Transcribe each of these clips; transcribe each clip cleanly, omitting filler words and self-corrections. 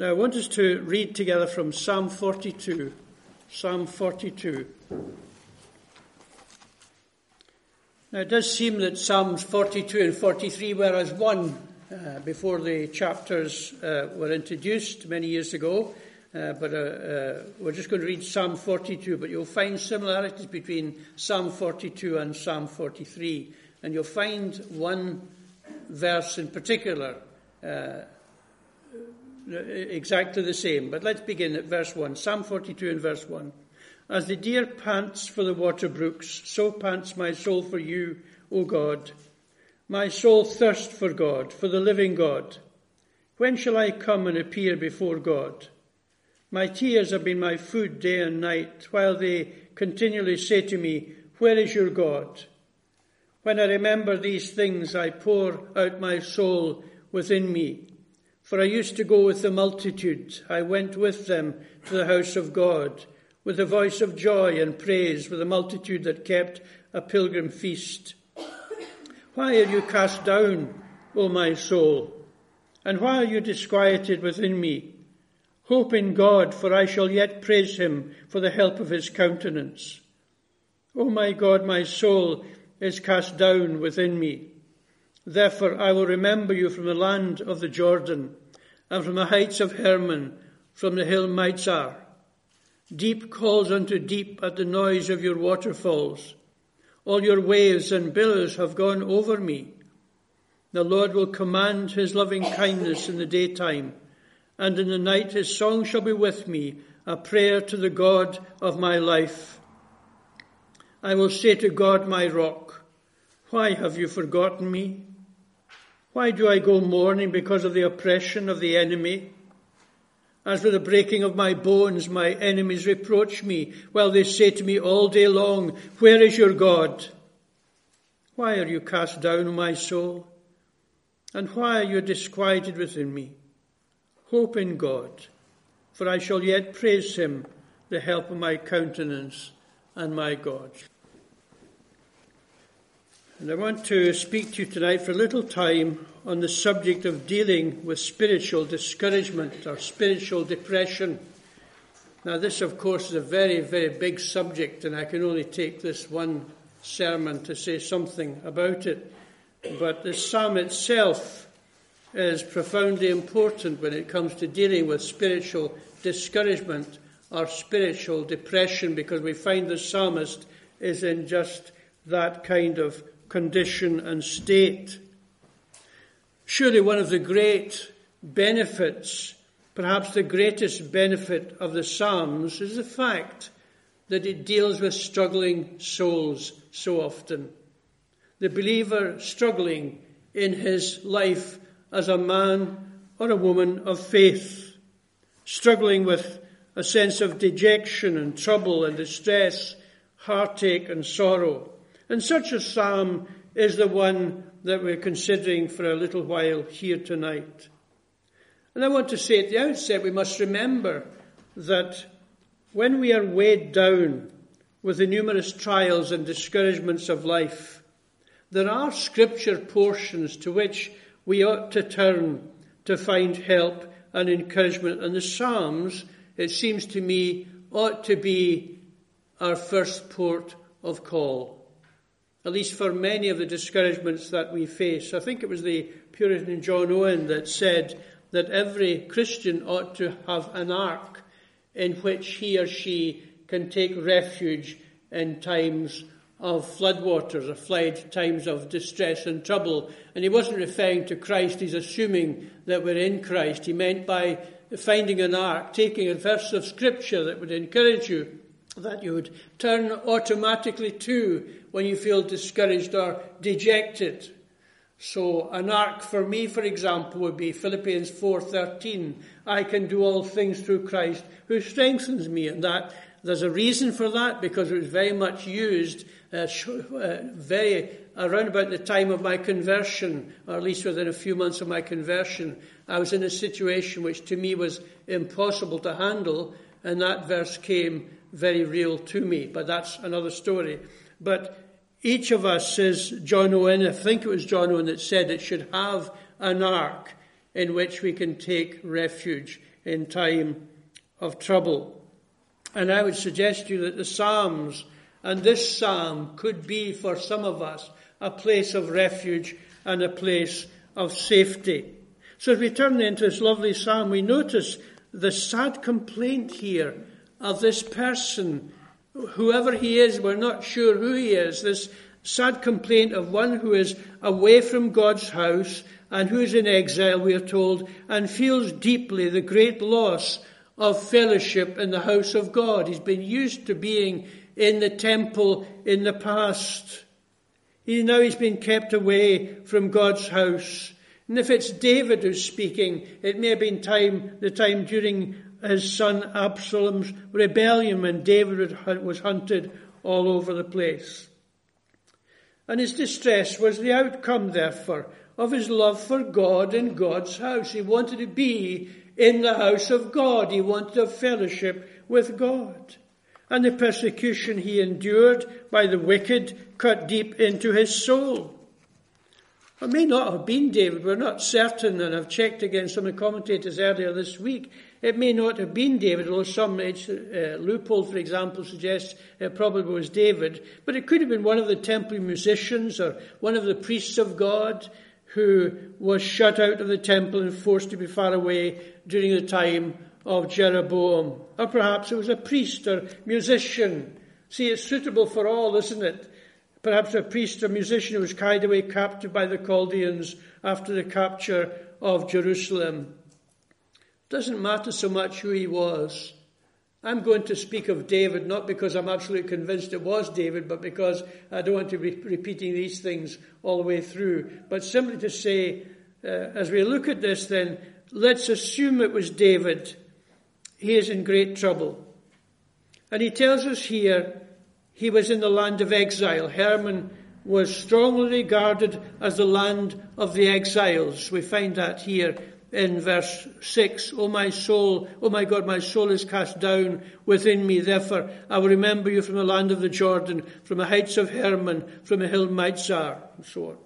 Now I want us to read together from Psalm 42. Psalm 42. Now it does seem that Psalms 42 and 43 were as one before the chapters were introduced many years ago. But we're just going to read Psalm 42, but you'll find similarities between Psalm 42 and Psalm 43. And you'll find one verse in particular exactly the same. But let's begin at verse 1. Psalm 42 and verse 1. As the deer pants for the water brooks, so pants my soul for you, O God. My soul thirsts for God, for the living God. When shall I come and appear before God? My tears have been my food day and night, while they continually say to me, where is your God? When I remember these things, I pour out my soul within me. For I used to go with the multitude. I went with them to the house of God, with a voice of joy and praise, with a multitude that kept a pilgrim feast. Why are you cast down, O my soul? And why are you disquieted within me? Hope in God, for I shall yet praise him for the help of his countenance. O my God, my soul is cast down within me. Therefore I will remember you from the land of the Jordan, and from the heights of Hermon, from the hill Mizar. Deep calls unto deep at the noise of your waterfalls. All your waves and billows have gone over me. The Lord will command his loving kindness in the daytime, and in the night his song shall be with me, a prayer to the God of my life. I will say to God, my rock, why have you forgotten me? Why do I go mourning because of the oppression of the enemy? As for the breaking of my bones, my enemies reproach me, while they say to me all day long, where is your God? Why are you cast down, O my soul? And why are you disquieted within me? Hope in God, for I shall yet praise him, the help of my countenance and my God. And I want to speak to you tonight for a little time on the subject of dealing with spiritual discouragement or spiritual depression. Now this, of course, is a very, very big subject, and I can only take this one sermon to say something about it. But the psalm itself is profoundly important when it comes to dealing with spiritual discouragement or spiritual depression, because we find the psalmist is in just that kind of condition and state. Surely one of the great benefits, perhaps the greatest benefit of the Psalms, is the fact that it deals with struggling souls so often. The believer struggling in his life as a man or a woman of faith, struggling with a sense of dejection and trouble and distress, heartache and sorrow. And such a psalm is the one that we're considering for a little while here tonight. And I want to say at the outset, we must remember that when we are weighed down with the numerous trials and discouragements of life, there are scripture portions to which we ought to turn to find help and encouragement. And the Psalms, it seems to me, ought to be our first port of call, at least for many of the discouragements that we face. I think it was the Puritan John Owen that said that every Christian ought to have an ark in which he or she can take refuge in times of floodwaters, or times of distress and trouble. And he wasn't referring to Christ, he's assuming that we're in Christ. He meant by finding an ark, taking a verse of scripture that would encourage you, that you would turn automatically to when you feel discouraged or dejected. So an ark for me, for example, would be Philippians 4:13. I can do all things through Christ who strengthens me. And that there's a reason for that, because it was very much used very around about the time of my conversion, or at least within a few months of my conversion. I was in a situation which to me was impossible to handle, and that verse came very real to me. But that's another story. But each of us, says John Owen, I think it was John Owen that said it, should have an ark in which we can take refuge in time of trouble. And I would suggest to you that the Psalms and this psalm could be for some of us a place of refuge and a place of safety. So as we turn into this lovely psalm, we notice the sad complaint here of this person, whoever he is, we're not sure who he is, this sad complaint of one who is away from God's house and who is in exile, we are told, and feels deeply the great loss of fellowship in the house of God. He's been used to being in the temple in the past. Now he's been kept away from God's house. And if it's David who's speaking, it may have been the time during his son Absalom's rebellion when David was hunted all over the place. And his distress was the outcome, therefore, of his love for God and God's house. He wanted to be in the house of God. He wanted to have fellowship with God. And the persecution he endured by the wicked cut deep into his soul. It may not have been David. We're not certain, and I've checked against some of the commentators earlier this week. It may not have been David, although some Loophole, for example, suggests it probably was David. But it could have been one of the temple musicians or one of the priests of God who was shut out of the temple and forced to be far away during the time of Jeroboam. Or perhaps it was a priest or musician. See, it's suitable for all, isn't it? Perhaps a priest or musician who was carried away captive by the Chaldeans after the capture of Jerusalem. Doesn't matter so much who he was. I'm going to speak of David, not because I'm absolutely convinced it was David, but because I don't want to be repeating these things all the way through. But simply to say, as we look at this then, let's assume it was David. He is in great trouble. And he tells us here, he was in the land of exile. Hermon was strongly regarded as the land of the exiles. We find that here in verse 6. O my soul, O my God, my soul is cast down within me. Therefore, I will remember you from the land of the Jordan, from the heights of Hermon, from the hill Mizar, and so on.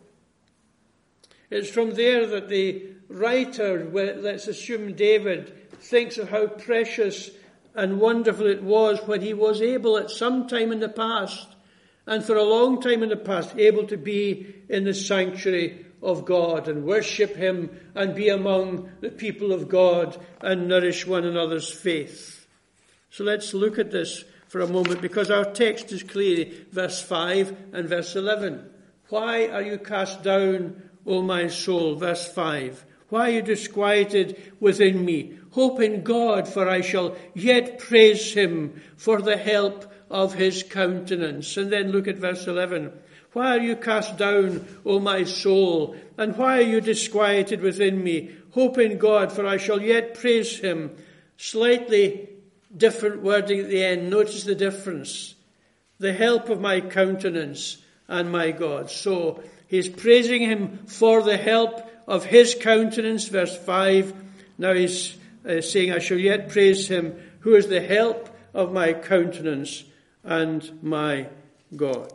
It's from there that the writer, let's assume David, thinks of how precious and wonderful it was when he was able at some time in the past, and for a long time in the past, able to be in the sanctuary of God and worship him and be among the people of God and nourish one another's faith. So let's look at this for a moment, because our text is clear, verse 5 and verse 11. Why are you cast down, O my soul? Verse 5. Why are you disquieted within me? Hope in God, for I shall yet praise him for the help of his countenance. And then look at verse 11. Why are you cast down, O my soul? And why are you disquieted within me? Hope in God, for I shall yet praise him. Slightly different wording at the end. Notice the difference. The help of my countenance and my God. So he's praising him for the help of his countenance, verse 5. Now he's saying, I shall yet praise him who is the help of my countenance and my God.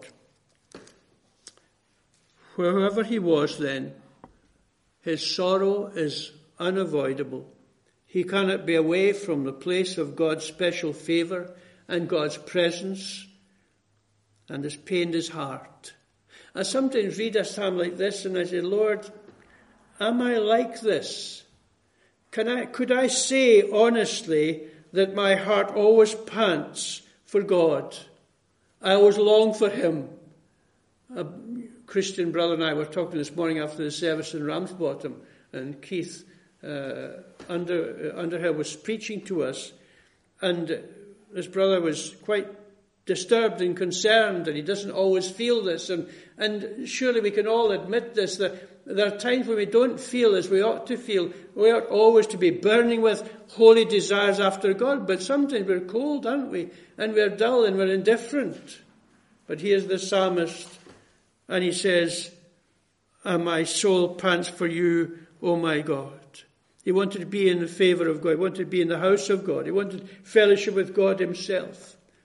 Wherever he was then, his sorrow is unavoidable. He cannot be away from the place of God's special favour and God's presence, and has pained his heart. I sometimes read a psalm like this and I say, Lord, am I like this? Could I say honestly that my heart always pants for God? I always long for him. A Christian brother and I were talking this morning after the service in Ramsbottom, and Keith Underhill was preaching to us, and this brother was quite disturbed and concerned, and he doesn't always feel this, and surely we can all admit this, that there are times when we don't feel as we ought to feel. We ought always to be burning with holy desires after God, but sometimes we're cold, aren't we? And we're dull and we're indifferent. But here's the psalmist, and he says, my soul pants for you, O my God. He wanted to be in the favour of God. He wanted to be in the house of God. He wanted fellowship with God himself.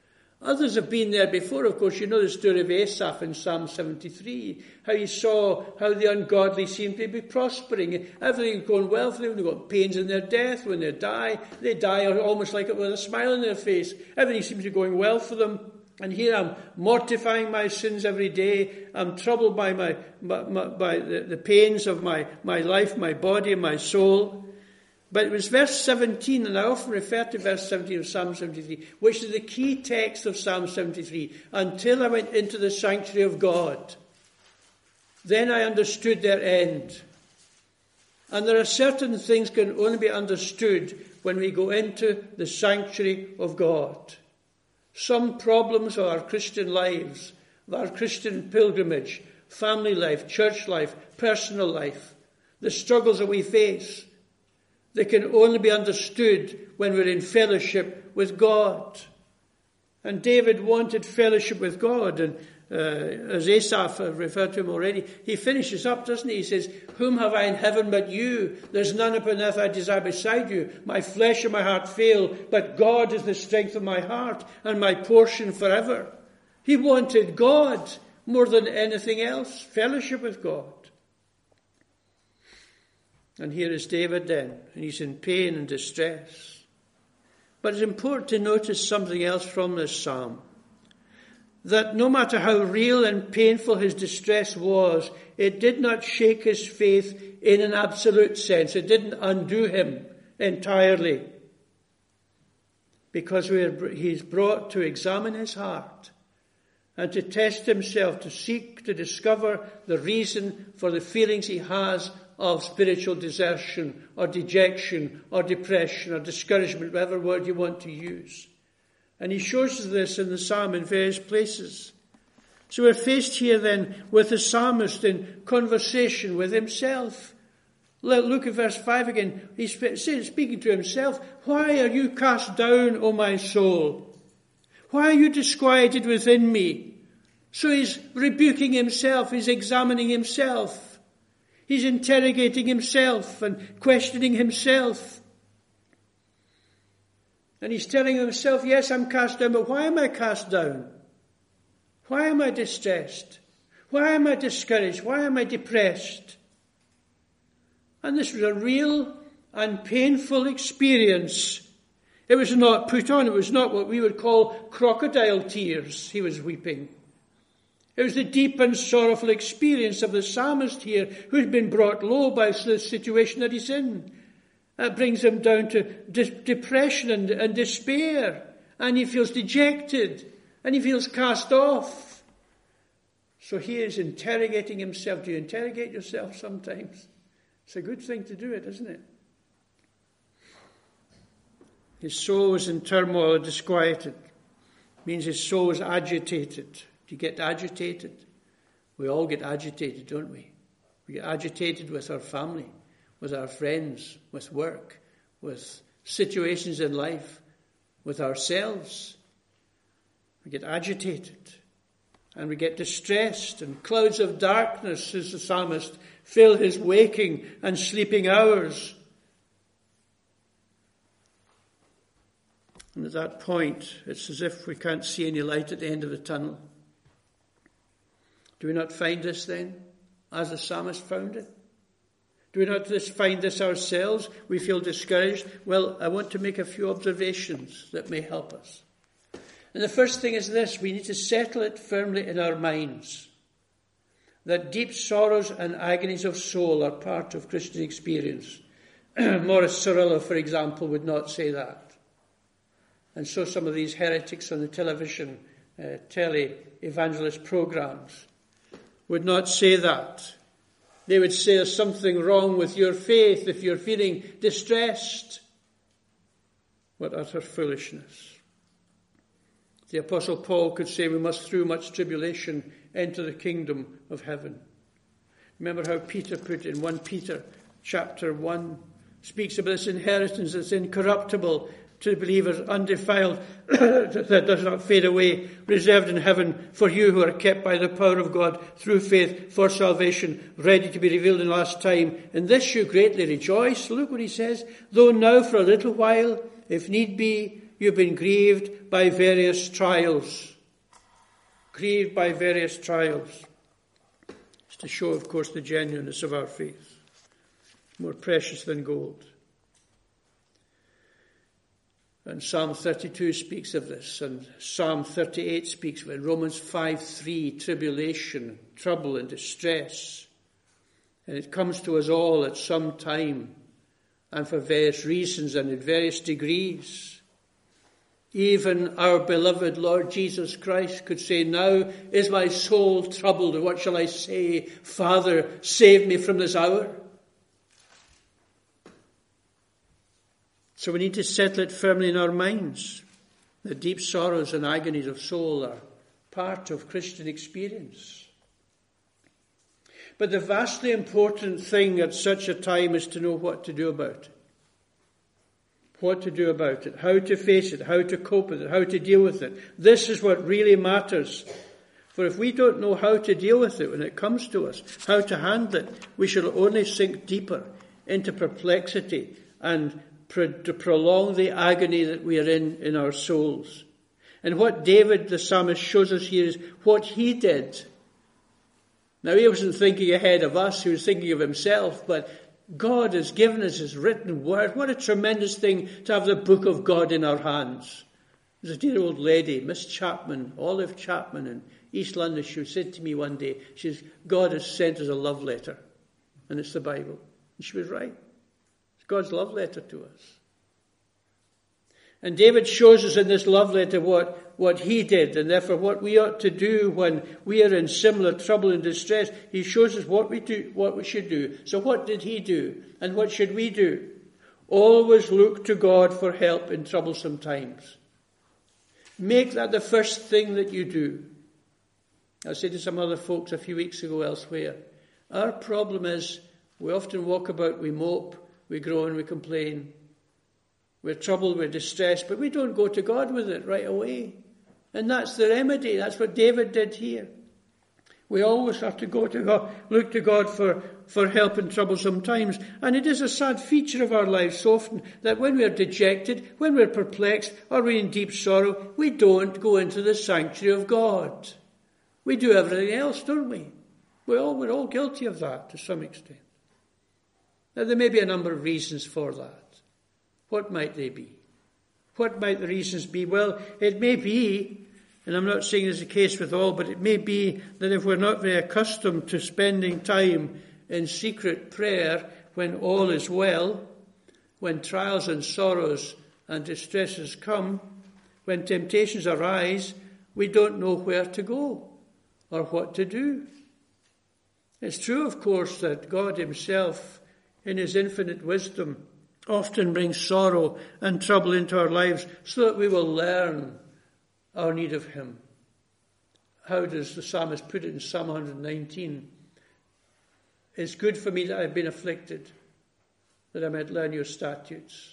Others have been there before, of course. You know the story of Asaph in Psalm 73, how he saw how the ungodly seemed to be prospering. Everything going well for them. They've got pains in their death. When they die almost like it with a smile on their face. Everything seems to be going well for them. And here I'm mortifying my sins every day. I'm troubled by by the pains of my life, my body, and my soul. But it was verse 17, and I often refer to verse 17 of Psalm 73, which is the key text of Psalm 73. Until I went into the sanctuary of God, then I understood their end. And there are certain things can only be understood when we go into the sanctuary of God. Some problems of our Christian lives, of our Christian pilgrimage, family life, church life, personal life, the struggles that we face, they can only be understood when we're in fellowship with God. And David wanted fellowship with God. And as Asaph referred to him already, he finishes up, doesn't he? He says, "Whom have I in heaven but you? There's none upon earth I desire beside you. My flesh and my heart fail, but God is the strength of my heart and my portion forever." He wanted God more than anything else, fellowship with God. And here is David then, and he's in pain and distress. But it's important to notice something else from this psalm. That no matter how real and painful his distress was, it did not shake his faith in an absolute sense. It didn't undo him entirely. Because he's brought to examine his heart and to test himself, to seek to discover the reason for the feelings he has of spiritual desertion or dejection or depression or discouragement, whatever word you want to use. And he shows us this in the psalm in various places. So we're faced here then with the psalmist in conversation with himself. Look at verse 5 again. He's speaking to himself. "Why are you cast down, O my soul? Why are you disquieted within me?" So he's rebuking himself. He's examining himself. He's interrogating himself and questioning himself. And he's telling himself, yes, I'm cast down, but why am I cast down? Why am I distressed? Why am I discouraged? Why am I depressed? And this was a real and painful experience. It was not put on. It was not what we would call crocodile tears he was weeping. It was the deep and sorrowful experience of the psalmist here, who's been brought low by the situation that he's in. That brings him down to depression and despair. And he feels dejected. And he feels cast off. So he is interrogating himself. Do you interrogate yourself sometimes? It's a good thing to do it, isn't it? His soul is in turmoil, disquieted. It means his soul is agitated. Do you get agitated? We all get agitated, don't we? We get agitated with our family, with our friends, with work, with situations in life, with ourselves. We get agitated and we get distressed, and clouds of darkness, as the psalmist, fill his waking and sleeping hours. And at that point, it's as if we can't see any light at the end of the tunnel. Do we not find this then, as the psalmist found it? Do we not find this ourselves? We feel discouraged. Well, I want to make a few observations that may help us. And the first thing is this: we need to settle it firmly in our minds that deep sorrows and agonies of soul are part of Christian experience. Morris Cerullo, for example, would not say that. And so some of these heretics on the television, tele-evangelist programs would not say that. They would say there's something wrong with your faith if you're feeling distressed. What utter foolishness. The Apostle Paul could say we must through much tribulation enter the kingdom of heaven. Remember how Peter put in 1 Peter chapter 1, speaks about this inheritance that's incorruptible, to the believers, undefiled, that does not fade away, reserved in heaven for you who are kept by the power of God through faith for salvation, ready to be revealed in the last time. In this you greatly rejoice. Look what he says. Though now for a little while, if need be, you've been grieved by various trials. Grieved by various trials. It's to show, of course, the genuineness of our faith. More precious than gold. And Psalm 32 speaks of this, and Psalm 38 speaks of it. Romans 5:3, tribulation, trouble and distress. And it comes to us all at some time, and for various reasons and in various degrees. Even our beloved Lord Jesus Christ could say, now is my soul troubled, and what shall I say? Father, save me from this hour. So we need to settle it firmly in our minds. The deep sorrows and agonies of soul are part of Christian experience. But the vastly important thing at such a time is to know what to do about it. What to do about it, how to face it, how to cope with it, how to deal with it. This is what really matters. For if we don't know how to deal with it when it comes to us, how to handle it, we shall only sink deeper into perplexity and to prolong the agony that we are in our souls. And what David the psalmist shows us here is what he did. Now he wasn't thinking ahead of us, he was thinking of himself, but God has given us his written word. What a tremendous thing to have the book of God in our hands. There's a dear old lady, Miss Chapman, Olive Chapman in East London. She said to me one day, she says, God has sent us a love letter, and it's the Bible. And she was right. God's love letter to us. And David shows us in this love letter what he did, and therefore what we ought to do when we are in similar trouble and distress. He shows us what we should do. So what did he do? And what should we do? Always look to God for help in troublesome times. Make that the first thing that you do. I said to some other folks a few weeks ago elsewhere, our problem is we often walk about, we mope, we groan, we complain. We're troubled, we're distressed, but we don't go to God with it right away. And that's the remedy. That's what David did here. We always have to go to God, look to God for help in troublesome times. And it is a sad feature of our lives so often that when we're dejected, when we're perplexed, or we're in deep sorrow, we don't go into the sanctuary of God. We do everything else, don't we? We're all guilty of that to some extent. Now, there may be a number of reasons for that. What might they be? What might the reasons be? Well, it may be, and I'm not saying it's the case with all, but it may be that if we're not very accustomed to spending time in secret prayer when all is well, when trials and sorrows and distresses come, when temptations arise, we don't know where to go or what to do. It's true, of course, that God himself, in his infinite wisdom, often brings sorrow and trouble into our lives so that we will learn our need of him. How does the psalmist put it in Psalm 119? It's good for me that I've been afflicted, that I might learn your statutes.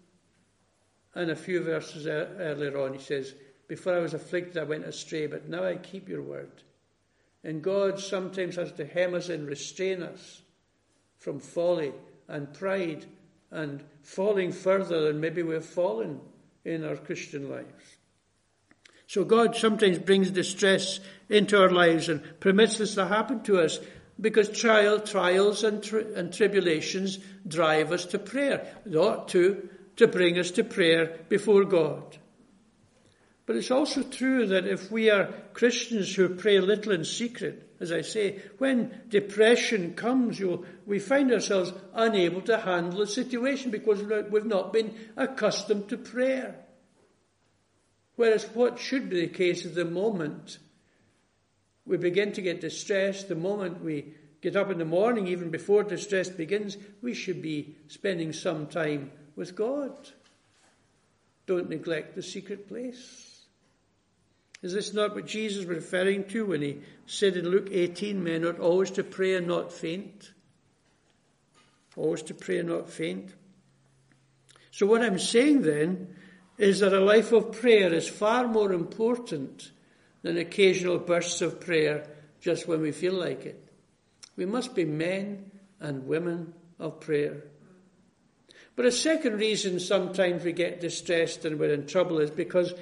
And a few verses earlier on he says, before I was afflicted I went astray, but now I keep your word. And God sometimes has to hem us and restrain us from folly and pride and falling further than maybe we've fallen in our Christian lives. So God sometimes brings distress into our lives and permits this to happen to us because trials and tribulations drive us to prayer. They ought to bring us to prayer before God. But it's also true that if we are Christians who pray little in secret, as I say, when depression comes, we find ourselves unable to handle the situation because we've not been accustomed to prayer. Whereas what should be the case is the moment we begin to get distressed, the moment we get up in the morning, even before distress begins, we should be spending some time with God. Don't neglect the secret place. Is this not what Jesus was referring to when he said in Luke 18, men ought always to pray and not faint? Always to pray and not faint. So what I'm saying then is that a life of prayer is far more important than occasional bursts of prayer just when we feel like it. We must be men and women of prayer. But a second reason sometimes we get distressed and we're in trouble is because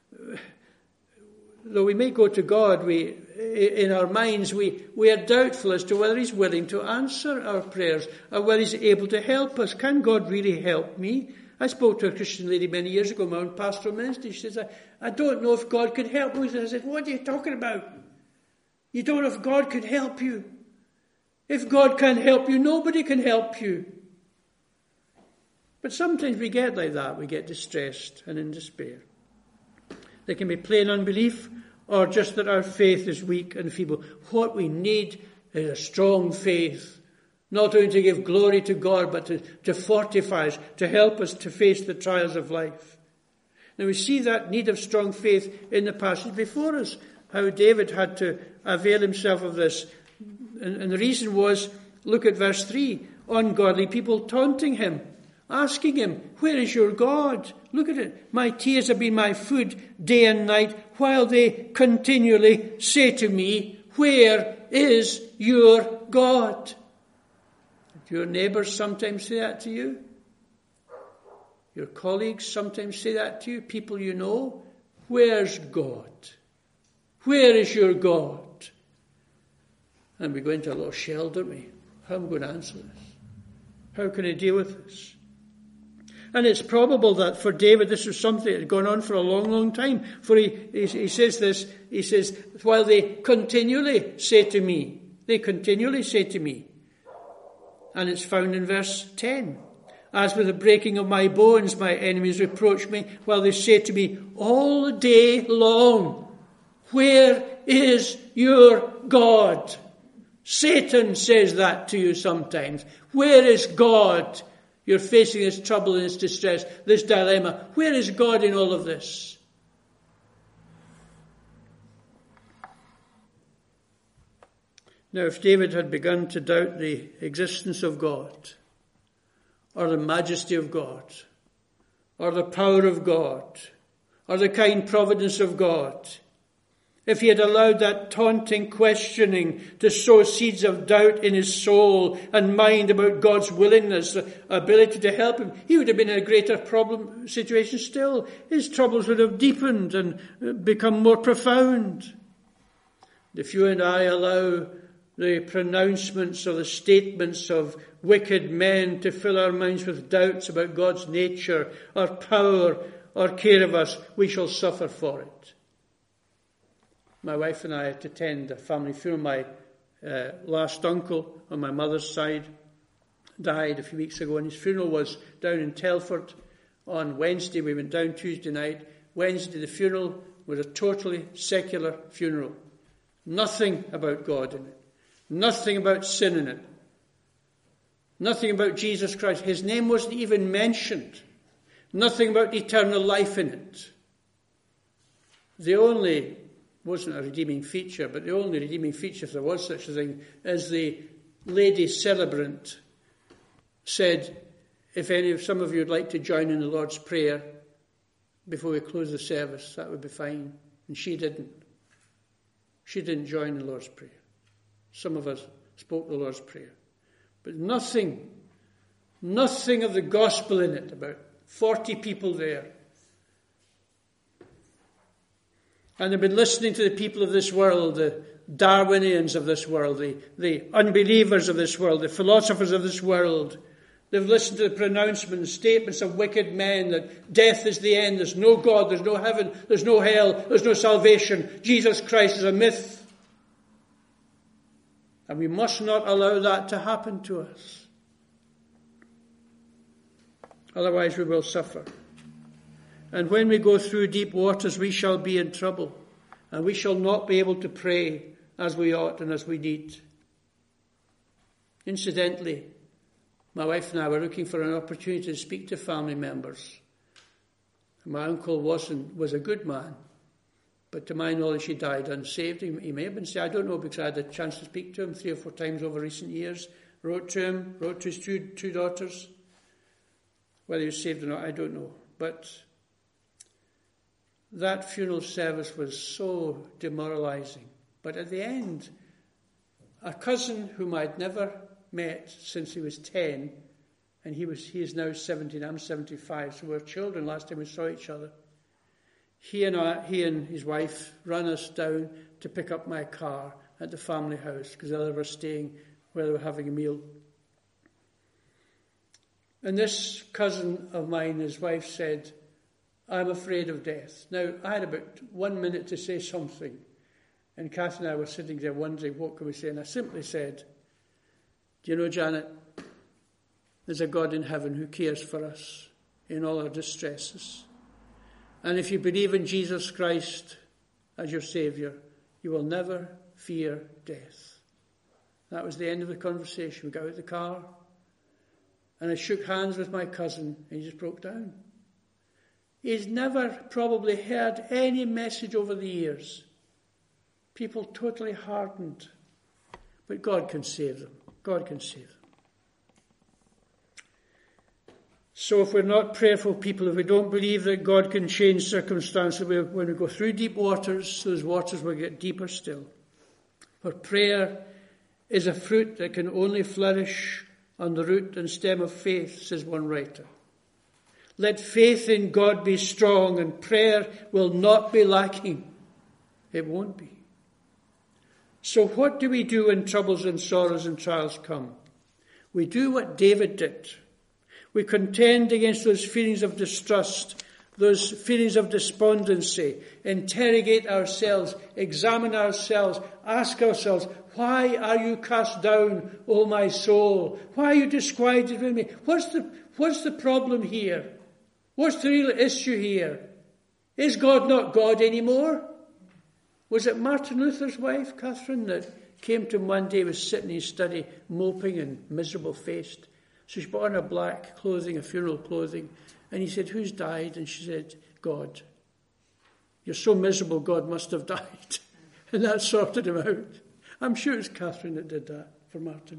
though we may go to God, in our minds we are doubtful as to whether he's willing to answer our prayers or whether he's able to help us. Can God really help me? I spoke to a Christian lady many years ago in my own pastoral ministry. She says, I don't know if God could help me. I said, what are you talking about? You don't know if God could help you. If God can't help you, nobody can help you. But sometimes we get like that. We get distressed and in despair. There can be plain unbelief or just that our faith is weak and feeble. What we need is a strong faith, not only to give glory to God, but to fortify us, to help us to face the trials of life. Now we see that need of strong faith in the passage before us, how David had to avail himself of this. And the reason was, look at verse 3, ungodly people taunting him, asking him, where is your God? Look at it. My tears have been my food day and night, while they continually say to me, where is your God? Do your neighbours sometimes say that to you? Your colleagues sometimes say that to you? People you know? Where's God? Where is your God? And we go into a little shell, don't we? How am I going to answer this? How can I deal with this? And it's probable that for David this was something that had gone on for a long, long time. For he says this, he says, while they continually say to me, they continually say to me. And it's found in verse 10. As with the breaking of my bones, my enemies reproach me, while they say to me all day long, where is your God? Satan says that to you sometimes. Where is God? You're facing this trouble and this distress, this dilemma. Where is God in all of this? Now, if David had begun to doubt the existence of God, or the majesty of God, or the power of God, or the kind providence of God, if he had allowed that taunting questioning to sow seeds of doubt in his soul and mind about God's willingness, ability to help him, he would have been in a greater situation still. His troubles would have deepened and become more profound. If you and I allow the pronouncements or the statements of wicked men to fill our minds with doubts about God's nature or power or care of us, we shall suffer for it. My wife and I had to attend a family funeral. My last uncle on my mother's side died a few weeks ago, and his funeral was down in Telford on Wednesday. We went down Tuesday night. Wednesday, the funeral was a totally secular funeral. Nothing about God in it. Nothing about sin in it. Nothing about Jesus Christ. His name wasn't even mentioned. Nothing about eternal life in it. Wasn't a redeeming feature, but the only redeeming feature, if there was such a thing, is the lady celebrant said, if some of you would like to join in the Lord's Prayer before we close the service, that would be fine. And she didn't. She didn't join the Lord's Prayer. Some of us spoke the Lord's Prayer. But nothing of the gospel in it, about 40 people there. And they've been listening to the people of this world, the Darwinians of this world, the unbelievers of this world, the philosophers of this world. They've listened to the pronouncements, statements of wicked men that death is the end, there's no God, there's no heaven, there's no hell, there's no salvation. Jesus Christ is a myth. And we must not allow that to happen to us. Otherwise we will suffer. And when we go through deep waters, we shall be in trouble. And we shall not be able to pray as we ought and as we need. Incidentally, my wife and I were looking for an opportunity to speak to family members. My uncle was a good man, but to my knowledge he died unsaved. He may have been saved, I don't know, because I had a chance to speak to him 3 or 4 times over recent years. Wrote to him, wrote to his two daughters. Whether he was saved or not, I don't know. But that funeral service was so demoralizing. But at the end, a cousin whom I'd never met since he was 10 And he is now 17, I'm 75, so we were children last time we saw each other. He and his wife ran us down to pick up my car at the family house, because they were staying where they were having a meal. And this cousin of mine, his wife, said, I'm afraid of death. Now, I had about 1 minute to say something, and Kath and I were sitting there wondering, what can we say? And I simply said, do you know, Janet, there's a God in heaven who cares for us in all our distresses. And if you believe in Jesus Christ as your Saviour, you will never fear death. That was the end of the conversation. We got out of the car, and I shook hands with my cousin, and he just broke down. He's never probably heard any message over the years. People totally hardened. But God can save them. God can save them. So if we're not prayerful people, if we don't believe that God can change circumstances, when we go through deep waters, those waters will get deeper still. For prayer is a fruit that can only flourish on the root and stem of faith, says one writer. Let faith in God be strong, and prayer will not be lacking. It won't be. So what do we do when troubles and sorrows and trials come? We do what David did. We contend against those feelings of distrust, those feelings of despondency, interrogate ourselves, examine ourselves, ask ourselves, why are you cast down, O my soul? Why are you disquieted with me? What's the problem here? What's the real issue here? Is God not God anymore? Was it Martin Luther's wife, Catherine, that came to him one day, was sitting in his study, moping and miserable-faced? So she put on her black clothing, a funeral clothing, and he said, who's died? And she said, God. You're so miserable, God must have died. And that sorted him out. I'm sure it's Catherine that did that for Martin.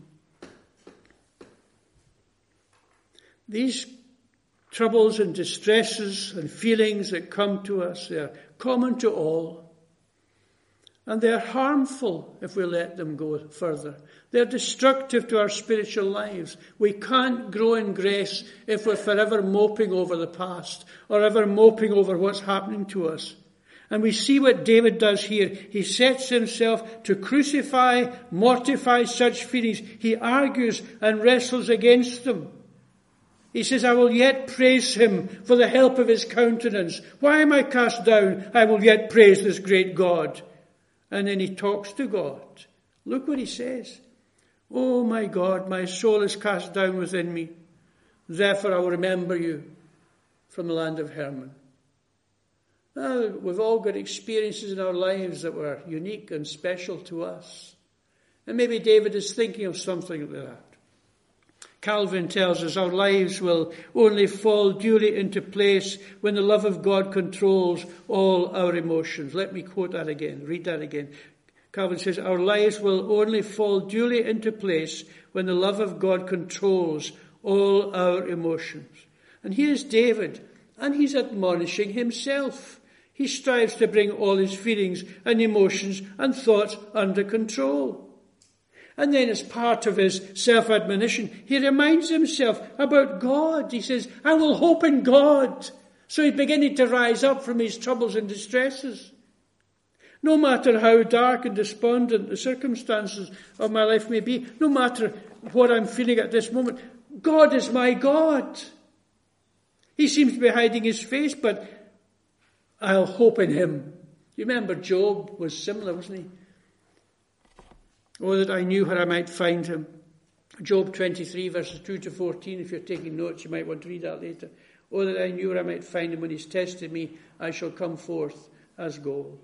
These troubles and distresses and feelings that come to us, they are common to all. And they're harmful if we let them go further. They're destructive to our spiritual lives. We can't grow in grace if we're forever moping over the past or ever moping over what's happening to us. And we see what David does here. He sets himself to crucify, mortify such feelings. He argues and wrestles against them. He says, I will yet praise him for the help of his countenance. Why am I cast down? I will yet praise this great God. And then he talks to God. Look what he says. Oh my God, my soul is cast down within me. Therefore I will remember you from the land of Hermon. Now, we've all got experiences in our lives that were unique and special to us. And maybe David is thinking of something like that. Calvin tells us our lives will only fall duly into place when the love of God controls all our emotions. Let me quote that again, read that again. Calvin says, our lives will only fall duly into place when the love of God controls all our emotions. And here's David, and he's admonishing himself. He strives to bring all his feelings and emotions and thoughts under control. And then as part of his self-admonition, he reminds himself about God. He says, I will hope in God. So he's beginning to rise up from his troubles and distresses. No matter how dark and despondent the circumstances of my life may be, no matter what I'm feeling at this moment, God is my God. He seems to be hiding his face, but I'll hope in him. You remember Job was similar, wasn't he? Oh, that I knew where I might find him. Job 23, verses 2 to 14. If you're taking notes, you might want to read that later. Oh, that I knew where I might find him. When he's tested me, I shall come forth as gold.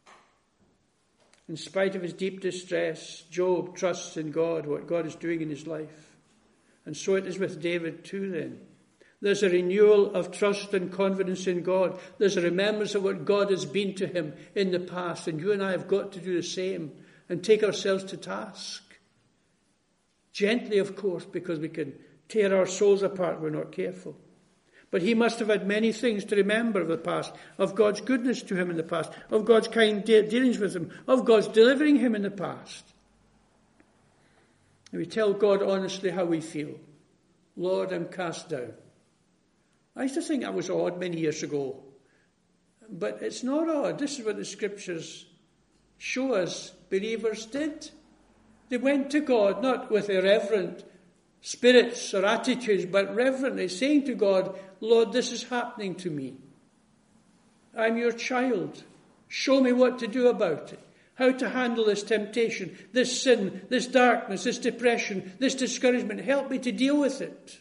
In spite of his deep distress, Job trusts in God, what God is doing in his life. And so it is with David too then. There's a renewal of trust and confidence in God. There's a remembrance of what God has been to him in the past. And you and I have got to do the same and take ourselves to task. Gently, of course, because we can tear our souls apart if we're not careful. But he must have had many things to remember of the past, of God's goodness to him in the past, of God's kind dealings with him, of God's delivering him in the past. And we tell God honestly how we feel. Lord, I'm cast down. I used to think that was odd many years ago. But it's not odd. This is what the scriptures show us believers did. They went to God, not with irreverent spirits or attitudes, but reverently saying to God, Lord, this is happening to me. I'm your child. Show me what to do about it. How to handle this temptation, this sin, this darkness, this depression, this discouragement. Help me to deal with it.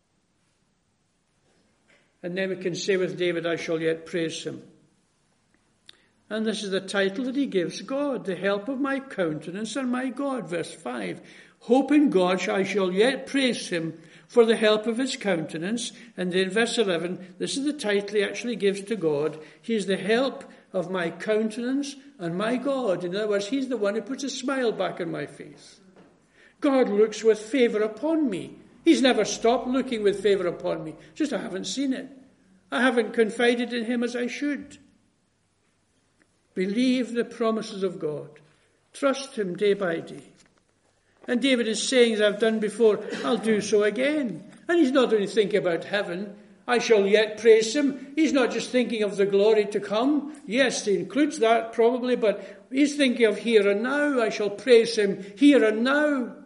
And then we can say with David, I shall yet praise him. And this is the title that he gives God, the help of my countenance and my God. Verse 5, hope in God I shall yet praise him for the help of his countenance. And then verse 11, this is the title he actually gives to God. He is the help of my countenance and my God. In other words, he's the one who puts a smile back on my face. God looks with favour upon me. He's never stopped looking with favour upon me. Just I haven't seen it. I haven't confided in him as I should. Believe the promises of God. Trust him day by day. And David is saying, as I've done before, I'll do so again. And he's not only thinking about heaven, I shall yet praise him. He's not just thinking of the glory to come. Yes, he includes that probably, but he's thinking of here and now. I shall praise him here and now.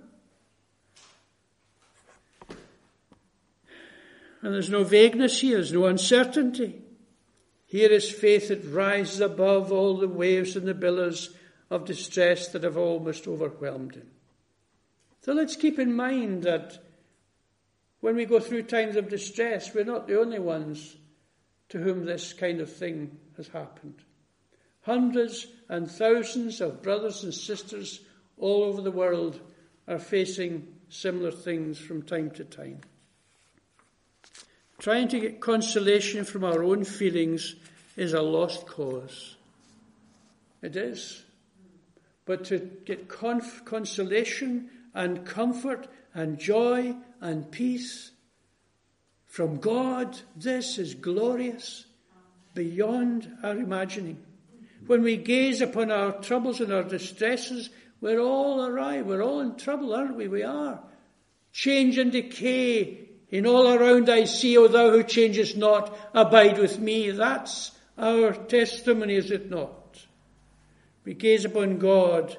And there's no vagueness here, there's no uncertainty. Here is faith that rises above all the waves and the billows of distress that have almost overwhelmed him. So let's keep in mind that when we go through times of distress, we're not the only ones to whom this kind of thing has happened. Hundreds and thousands of brothers and sisters all over the world are facing similar things from time to time. Trying to get consolation from our own feelings is a lost cause. It is. But to get consolation and comfort and joy and peace from God, this is glorious beyond our imagining. When we gaze upon our troubles and our distresses, we're all awry. We're all in trouble, aren't we? We are. Change and decay. In all around I see, O thou who changest not, abide with me. That's our testimony, is it not? We gaze upon God.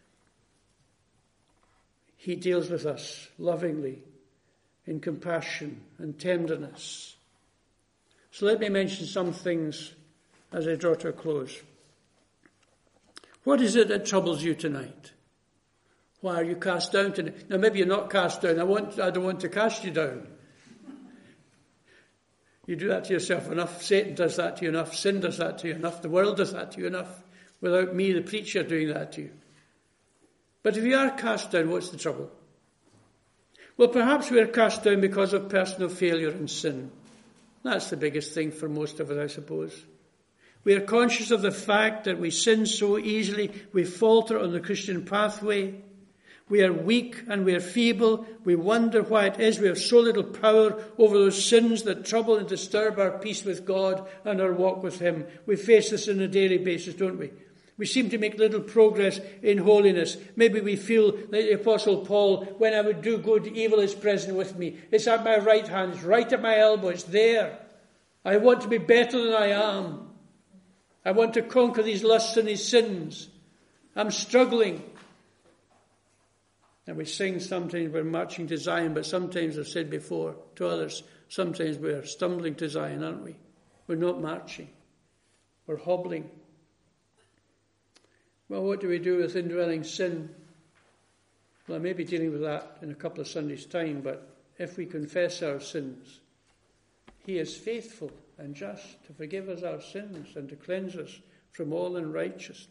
He deals with us lovingly, in compassion and tenderness. So let me mention some things as I draw to a close. What is it that troubles you tonight? Why are you cast down tonight? Now maybe you're not cast down. I don't want to cast you down. You do that to yourself enough. Satan does that to you enough. Sin does that to you enough. The world does that to you enough. Without me, the preacher, doing that to you. But if you are cast down, what's the trouble? Well, perhaps we are cast down because of personal failure and sin. That's the biggest thing for most of us, I suppose. We are conscious of the fact that we sin so easily, we falter on the Christian pathway. We are weak and we are feeble. We wonder why it is we have so little power over those sins that trouble and disturb our peace with God and our walk with him. We face this on a daily basis, don't we? We seem to make little progress in holiness. Maybe we feel like the Apostle Paul, when I would do good, evil is present with me. It's at my right hand, it's right at my elbow, it's there. I want to be better than I am. I want to conquer these lusts and these sins. I'm struggling. And we sing sometimes we're marching to Zion, but sometimes I've said before to others, sometimes we're stumbling to Zion, aren't we? We're not marching. We're hobbling. Well, what do we do with indwelling sin? Well, I may be dealing with that in a couple of Sundays' time, but if we confess our sins, he is faithful and just to forgive us our sins and to cleanse us from all unrighteousness.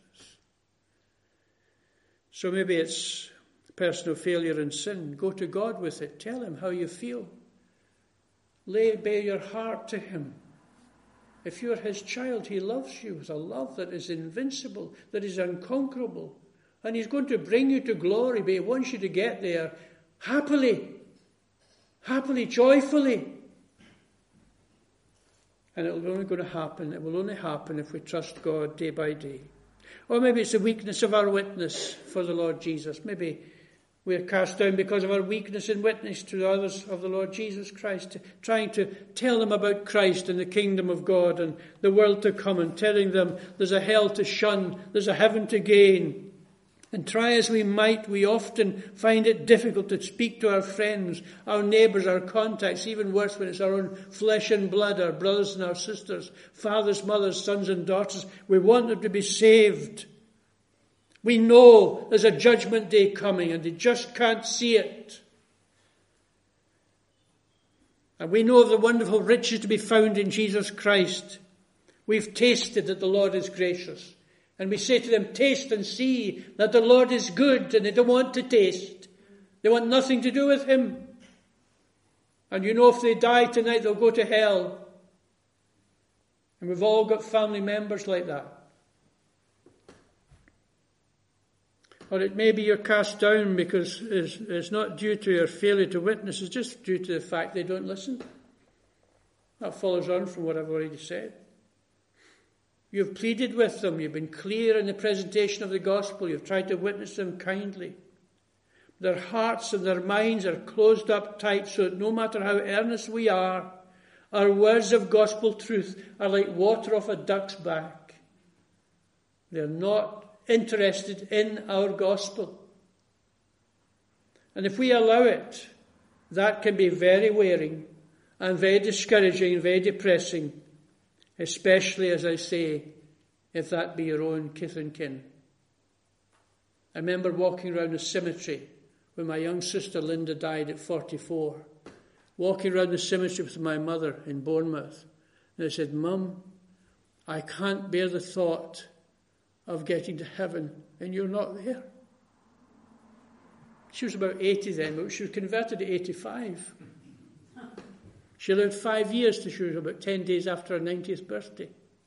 So maybe it's personal failure and sin. Go to God with it. Tell him how you feel. Lay bare your heart to him. If you're his child, he loves you with a love that is invincible, that is unconquerable. And he's going to bring you to glory, but he wants you to get there happily, joyfully. And it will only going to happen. It will only happen if we trust God day by day. Or maybe it's the weakness of our witness for the Lord Jesus. Maybe We are cast down because of our weakness in witness to others of the Lord Jesus Christ, trying to tell them about Christ and the kingdom of God and the world to come, and telling them there's a hell to shun, there's a heaven to gain. And try as we might, we often find it difficult to speak to our friends, our neighbours, our contacts, even worse when it's our own flesh and blood, our brothers and our sisters, fathers, mothers, sons and daughters. We want them to be saved. We know there's a judgment day coming and they just can't see it. And we know of the wonderful riches to be found in Jesus Christ. We've tasted that the Lord is gracious. And we say to them, taste and see that the Lord is good, and they don't want to taste. They want nothing to do with him. And you know if they die tonight, they'll go to hell. And we've all got family members like that. Or it may be you're cast down because it's not due to your failure to witness, it's just due to the fact they don't listen. That follows on from what I've already said. You've pleaded with them, you've been clear in the presentation of the gospel, you've tried to witness them kindly. Their hearts and their minds are closed up tight so that no matter how earnest we are, our words of gospel truth are like water off a duck's back. They're not interested in our gospel. And if we allow it, that can be very wearing and very discouraging and very depressing, especially, as I say, if that be your own kith and kin. I remember walking around a cemetery when my young sister Linda died at 44, walking around the cemetery with my mother in Bournemouth. And I said, Mum, I can't bear the thought of getting to heaven and you're not there. She was about 80 then, but she was converted at 85. She lived 5 years till she was about 10 days after her 90th birthday.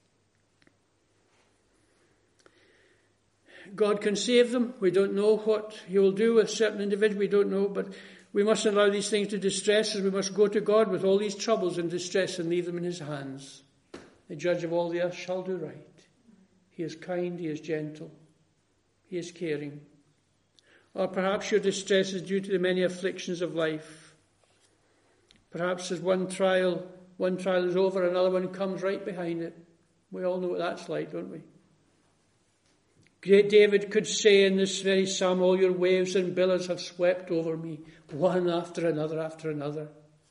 God can save them. We don't know what he will do with certain individuals. We don't know, but we mustn't allow these things to distress us. We must go to God with all these troubles and distress and leave them in his hands. The judge of all the earth shall do right. He is kind, he is gentle, he is caring. Or perhaps your distress is due to the many afflictions of life. Perhaps as one trial is over, another one comes right behind it. We all know what that's like, don't we? Great David could say in this very psalm, all your waves and billows have swept over me, one after another after another.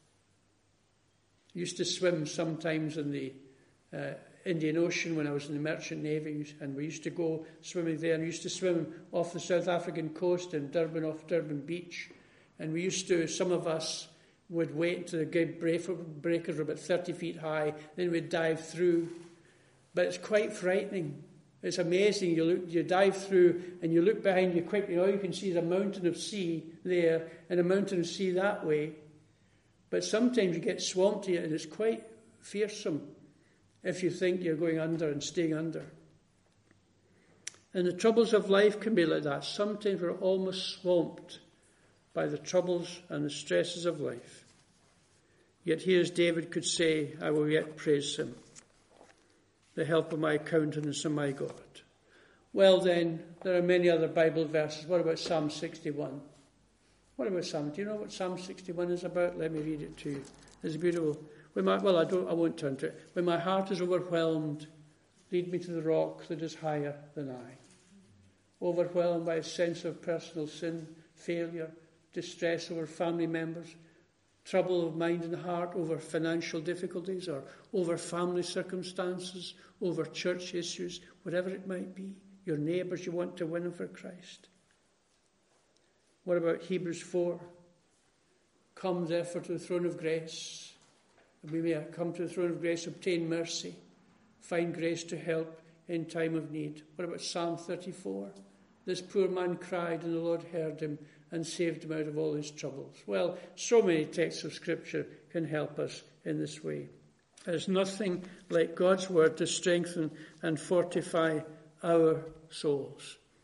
I used to swim sometimes in the Indian Ocean when I was in the Merchant Navy, and we used to go swimming there, and we used to swim off the South African coast in Durban, off Durban Beach, and we used to, some of us would wait until the great breakers were about 30 feet high, then we'd dive through. But it's quite frightening. It's amazing. You dive through and you look behind you quickly, all you can see is a mountain of sea there and a mountain of sea that way. But sometimes you get swamped here and it's quite fearsome if you think you're going under and staying under. And the troubles of life can be like that. Sometimes we're almost swamped by the troubles and the stresses of life. Yet here, as David could say, I will yet praise him, the help of my countenance and my God. Well then, there are many other Bible verses. What about Psalm 61? What about Psalm? Do you know what Psalm 61 is about? Let me read it to you. It's beautiful. I won't turn to it. When my heart is overwhelmed, lead me to the rock that is higher than I. Overwhelmed by a sense of personal sin, failure, distress over family members, trouble of mind and heart over financial difficulties or over family circumstances, over church issues, whatever it might be. Your neighbours, you want to win them for Christ. What about Hebrews 4? Come therefore to the throne of grace, and we may come to the throne of grace, obtain mercy, find grace to help in time of need. What about Psalm 34? This poor man cried, and the Lord heard him and saved him out of all his troubles. Well, so many texts of Scripture can help us in this way. There's nothing like God's word to strengthen and fortify our souls.